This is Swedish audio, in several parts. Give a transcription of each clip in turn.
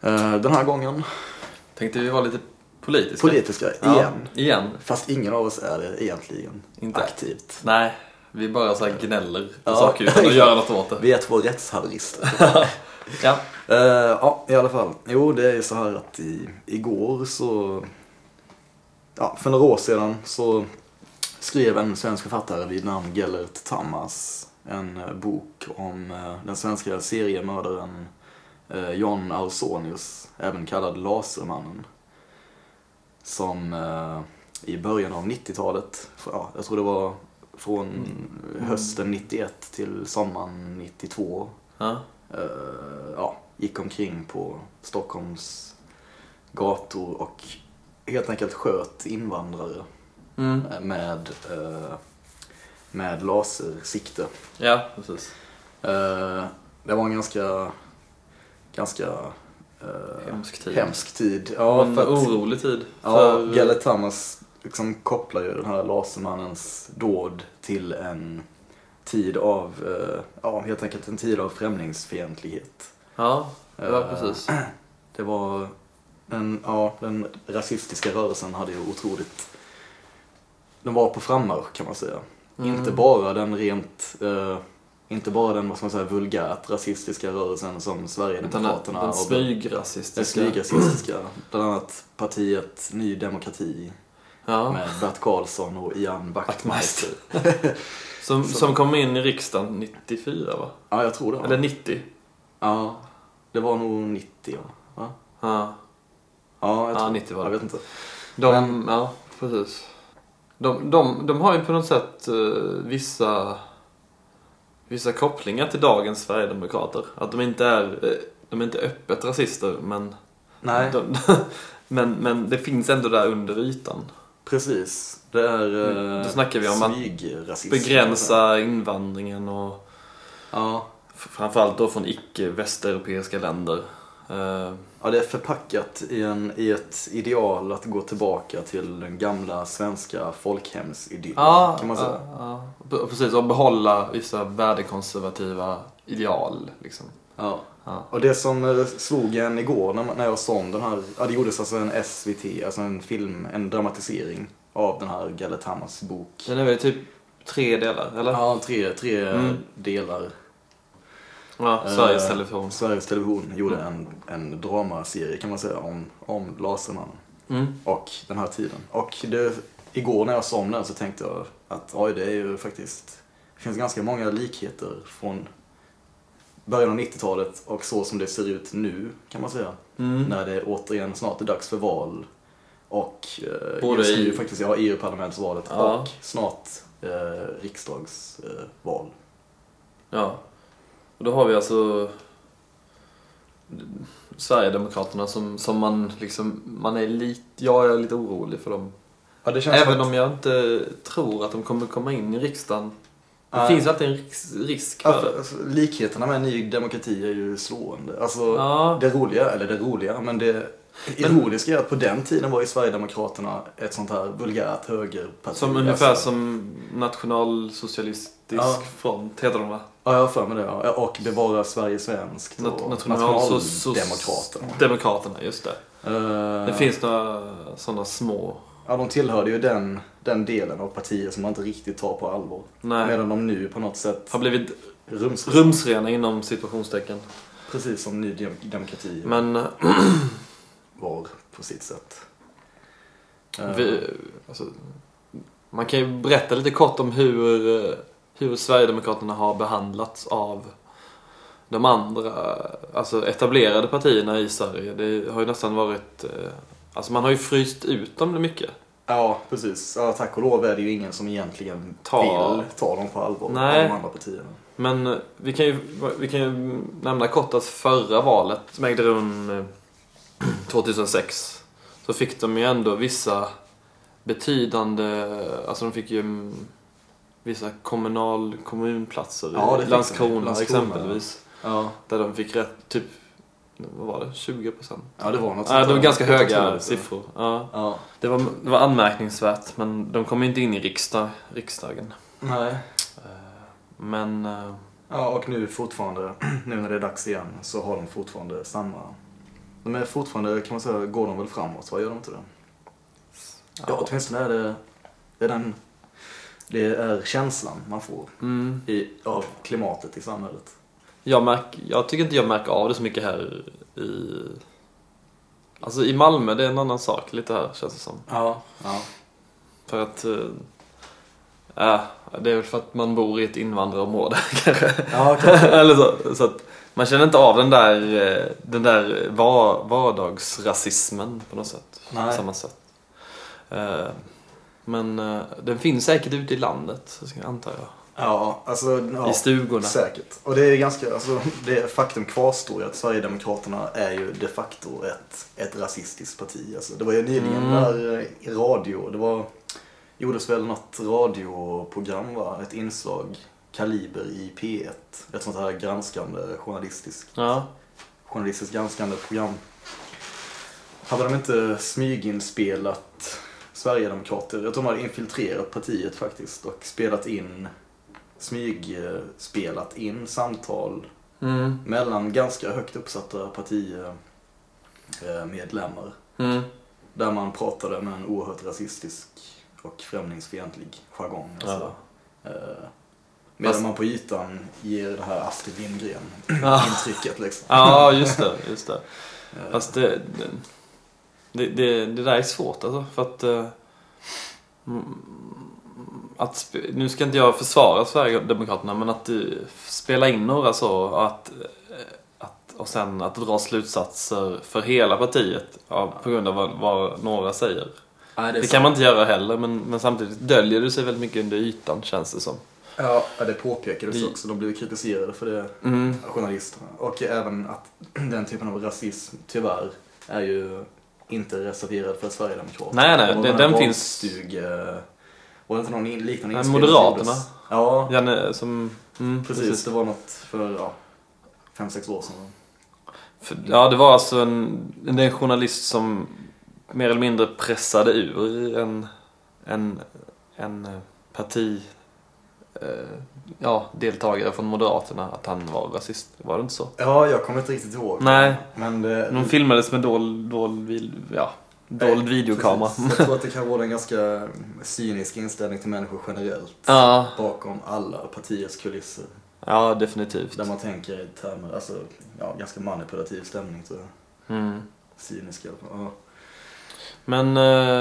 Den här gången tänkte vi vara lite politiska. Politiska, igen. Fast ingen av oss är det egentligen Inte aktivt. Nej, vi bara så här gnäller på saker utan att göra något åt det. Vi är två rättshaverister. Ja. Ja, i alla fall. Jo, det är ju så här att igår så... Ja, för några år sedan så skrev en svensk författare vid namn Gellert Tamas en bok om den svenska seriemördaren John Ausonius, även kallad Lasermannen, som i början av 90-talet, jag tror det var från hösten 91 till sommaren 92, gick omkring på Stockholms gator och helt enkelt sköt invandrare med lasersikte. Ja, precis. Det var en ganska hemsk tid. Ja, för orolig tid. Ja, Gellert Tamas liksom kopplar ju den här lasermannens dåd till en tid av, helt enkelt en tid av främlingsfientlighet. Ja, precis. Det var den rasistiska rörelsen hade ju otroligt, den var på frammarsch kan man säga. Inte bara den vad ska man säga, vulgärt rasistiska rörelsen som Sverigedemokraterna. Den smygrasistiska. Bland annat partiet Ny Demokrati med Bert Karlsson och Ian Wachtmeister. som kom in i riksdagen 94, va? Ja, jag tror det. Eller 90. Ja, det var nog 90, va? Ja. Ja, jag tror 90 var det. Jag vet inte. Ja, precis. De har ju på något sätt vissa kopplingar till dagens Sverigedemokrater. Att de inte är öppet rasister, men nej. Men det finns ändå där under ytan. Precis. Det är då snackar vi om att begränsa invandringen och framförallt då från icke-västeuropeiska länder. Ja, det är förpackat i ett ideal att gå tillbaka till den gamla svenska folkhemsidyllen, kan man säga. Ja, precis, och behålla vissa värdekonservativa ideal liksom. Ja. Och det som slog en igår när jag såg den här, det gjordes alltså en SVT, alltså en film, en dramatisering av den här Gellert Tamas bok. Den är väl typ 3 delar, eller? Ja, tre delar. Ja, Sveriges Television gjorde en dramaserie kan man säga om Lasermannen och den här tiden. Och igår när jag såg den så tänkte jag att det är ju faktiskt, det finns ganska många likheter från början av 90-talet och så som det ser ut nu kan man säga. När det återigen snart är dags för val och just nu faktiskt EU-parlamentsvalet och snart riksdagsval. Ja. Och då har vi alltså Sverigedemokraterna som man liksom, jag är lite orolig för dem. Ja, det känns även om jag inte tror att de kommer komma in i riksdagen. Det finns alltid en risk för det. Alltså, likheterna med Ny Demokrati är ju slående. Alltså, det roliga, men det ironiska är att på den tiden var ju Sverigedemokraterna ett sånt här vulgärt högerparti. Som ungefär som nationalsocialistisk front heter de, va? Ja, jag har för mig det. Ja. Och Bevara Sverige svenskt. Nationaldemokraterna. Demokraterna, just det. Det finns några sådana små. Ja, de tillhörde ju den delen av partier som man inte riktigt tar på allvar. Nej. Medan de nu på något sätt har blivit rumsrena inom situationstecken. Precis som Ny Demokrati var på sitt sätt. Man kan ju berätta lite kort om hur Sverigedemokraterna har behandlats av de andra, alltså etablerade partierna i Sverige. Det har ju nästan varit, alltså man har ju fryst ut dem mycket. Ja, precis. Ja, tack och lov är det ju ingen som egentligen vill ta dem på allvar. Nej. Av de andra partierna. Men vi kan ju nämna kort att förra valet som ägde rum 2006 så fick de ju ändå vissa betydande, alltså de fick ju vissa kommunplatser i Landskrona exempelvis. Ja. Där de fick rätt typ, vad var det? 20%? Ja, det var något. Det var ganska höga siffror. Ja. Det var anmärkningsvärt, men de kom inte in i riksdagen. Nej. Men och nu när det är dags igen så har de fortfarande De är fortfarande, kan man säga, går de väl framåt? Vad gör de inte det? Ja, åtminstone är det är känslan man får av klimatet i samhället. Jag tycker inte jag märker av det så mycket här alltså i Malmö, det är en annan sak lite här, känns det som. Ja. För att det är väl för att man bor i ett invandrarområde kanske. Ja, kanske. Eller så att man känner inte av den där vardagsrasismen på något sätt. Nej. På samma sätt. Men den finns säkert ute i landet, antar jag. Ja, alltså i stugorna. Säkert. Och det är ganska, alltså det faktum kvarstår att Sverigedemokraterna är ju de facto ett rasistiskt parti. Alltså, det var ju nyligen när gjordes väl något radioprogram, ett inslag, Kaliber i P1, ett sånt här granskande journalistiskt granskande program. Hade de inte smyginspelat Sverigedemokrater? Jag tror de hade infiltrerat partiet faktiskt och spelat in samtal mellan ganska högt uppsatta partimedlemmar. Där man pratade med en oerhört rasistisk och främlingsfientlig jargong. Alltså. Medan man på ytan ger det här Astrid Lindgren-intrycket liksom. Ja, just det. Fast det där är svårt alltså, för att nu ska inte jag försvara Sverigedemokraterna, men att spela in några så och sen att dra slutsatser för hela partiet på grund av vad några säger. Det kan man inte göra heller, men samtidigt döljer det sig väldigt mycket under ytan, känns det som. Ja, det påpekades också. De blev kritiserade för det, journalisterna. Och även att den typen av rasism tyvärr är ju inte reserverad för Sverigedemokraterna. Nej, den finns. Var det inte någon liknande inspelning? Moderaterna. Ja. Janne, precis, det var något för 5-6 år sedan. Det var alltså en journalist som mer eller mindre pressade ur en parti deltagare från Moderaterna att han var rasist. Var det inte så? Ja, jag kommer inte riktigt ihåg. Nej, men de filmades med dold videokamera. Jag tror att det kan vara en ganska cynisk inställning till människor generellt bakom alla partiers kulisser. Ja, definitivt. Där man tänker i termer, alltså ganska manipulativ stämning, tror jag. Cynisk i alla fall. Ja. Men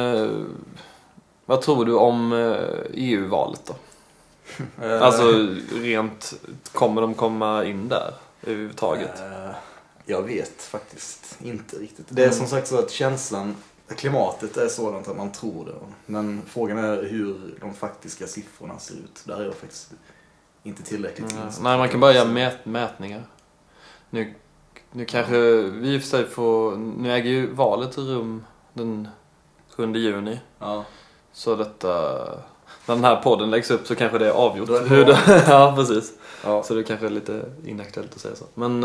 vad tror du om EU-valet då? Alltså rent, kommer de komma in där överhuvudtaget? Jag vet faktiskt inte riktigt. Det är som sagt så att klimatet är sådant att man tror det. Men frågan är hur de faktiska siffrorna ser ut. Där är jag faktiskt inte tillräckligt. Nej, man kan bara göra mätningar. Nu kanske vi i och för sig nu äger ju valet rum den 7 juni. Ja. Så när den här podden läggs upp så kanske det är avgjort. Ja, precis. Ja. Så det kanske är lite inaktuellt att säga så. Men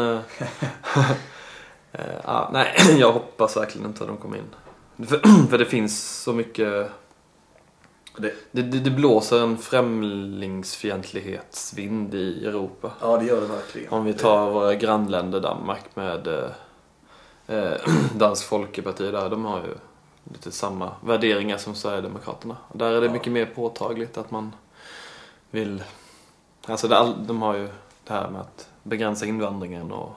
nej, jag hoppas verkligen inte att de kommer in. För det finns så mycket. Det blåser en främlingsfientlighetsvind i Europa. Ja, det gör det verkligen. Om vi tar våra grannländer Danmark med Dansk Folkeparti där, de har ju lite samma värderingar som Sverigedemokraterna. Där är det mycket mer påtagligt att man vill, alltså de har ju det här med att begränsa invandringen och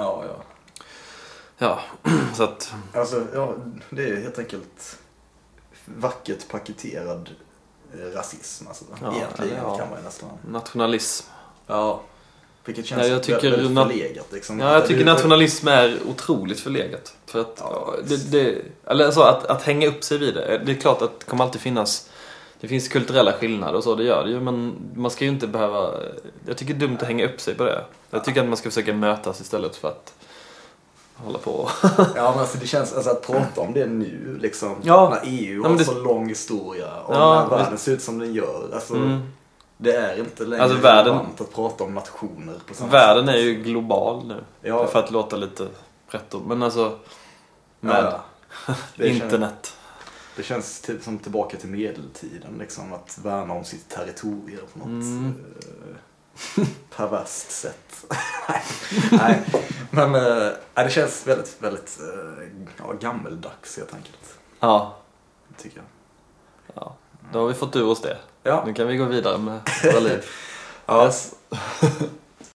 så att alltså det är helt enkelt vackert paketerad rasism alltså. Egentligen kan man ju nästan nationalism. Ja. Vilket känns väldigt förlegat liksom. Ja, jag tycker nationalism är otroligt förlegat. För att att hänga upp sig vid det. Det är klart att det kommer alltid finnas. Det finns kulturella skillnader och så, det gör det ju. Men man ska ju inte behöva. Jag tycker det är dumt att hänga upp sig på det. Jag tycker att man ska försöka mötas istället för att hålla på. Ja, men alltså det känns att prata om det nu liksom. När EU har så lång historia och när världen ser ut som den gör. Alltså det är inte längre relevant att prata om nationer på samma världen sätt. Är ju global nu. Ja. För att låta lite pretto. Men alltså med internet. Det känns som tillbaka till medeltiden liksom, att värna om sitt territorium på något. perverst sätt. Nej. Men det känns väldigt, väldigt gammeldags helt enkelt. Ja. Tycker jag. Ja. Då har vi fått ur oss det. Ja. Nu kan vi gå vidare med våra liv. Ja. Yes.